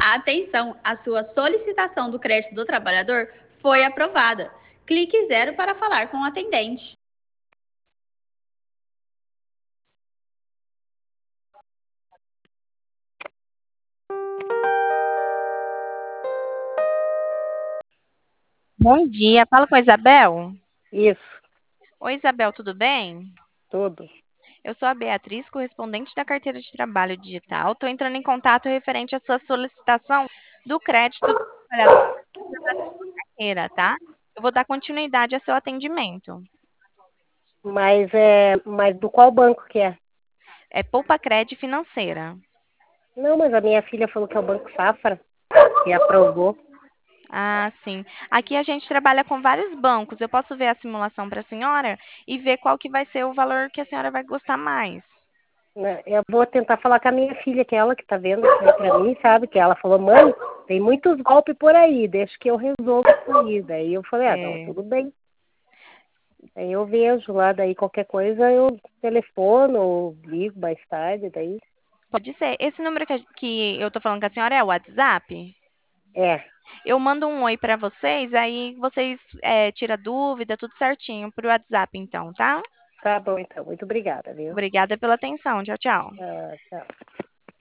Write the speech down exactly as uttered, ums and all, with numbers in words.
Atenção, a sua solicitação do crédito do trabalhador foi aprovada. Clique zero para falar com o atendente. Bom dia, fala com a Isabel. Isso, Oi, Isabel, tudo bem? tudo. Eu sou a Beatriz, correspondente da carteira de trabalho digital. Estou entrando em contato referente à sua solicitação do crédito do trabalhador da carteira, tá? Eu vou dar continuidade a seu atendimento. Mas é, mas do qual banco que é? É Poupa Cred Financeira. Não, mas a minha filha falou que é o Banco Safra, que aprovou. Ah, sim. Aqui a gente trabalha com vários bancos. Eu posso ver a simulação para a senhora e ver qual que vai ser o valor que a senhora vai gostar mais. Né? Eu vou tentar falar com a minha filha, que é ela que tá vendo isso aí pra mim, sabe? Que ela falou, mãe, tem muitos golpes por aí, deixa que eu resolvo isso aí. Daí eu falei, ah, não, É, tudo bem. Aí eu vejo lá, daí qualquer coisa eu telefono ou ligo mais tarde, daí. pode ser. Esse número que, a- que eu tô falando com a senhora é o WhatsApp? É, Eu mando um oi para vocês, aí vocês é, tiram dúvida, tudo certinho pro WhatsApp, então, tá? tá bom então. Muito obrigada, viu? Obrigada pela atenção. Tchau, tchau. Ah, tchau.